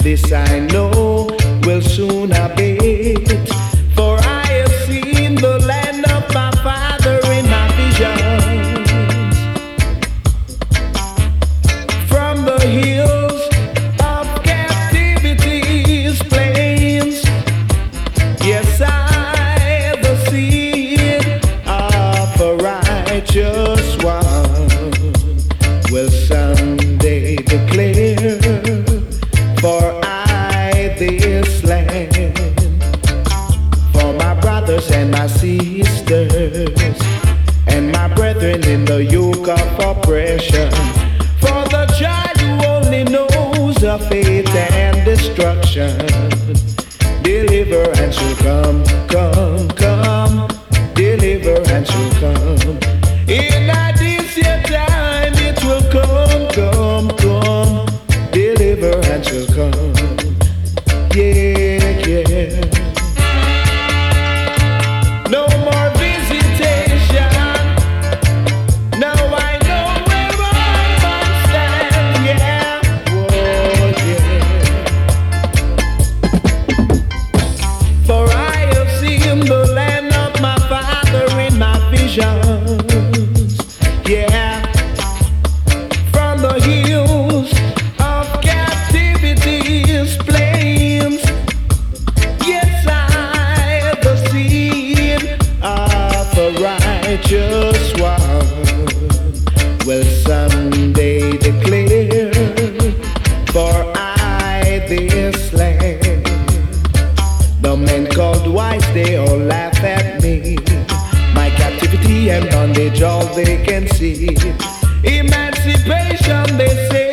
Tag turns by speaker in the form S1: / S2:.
S1: This I know will soon abate. For I have seen the land of my father in my visions. From the hills of captivity's plains, yes, I have the seed of a righteous one will someday declare, for I this land, for my brothers and my sisters, and my brethren in the yoke of oppression, for the child who only knows of fate and destruction. Deliverance will come, come, come. Deliverance will come. In this year time it will come, come, come. Deliverance will come. Yeah, yeah. No more visitation. Now I know where I must stand. Yeah, oh yeah. For I have seen the land of my father in my visions. Yeah. From the hills of captivity's plains, yes, I have the seed of a righteous one will someday declare, for I this land. The men called wise, they all laugh at me. My captivity and bondage, all they can see. Emancipation, they say.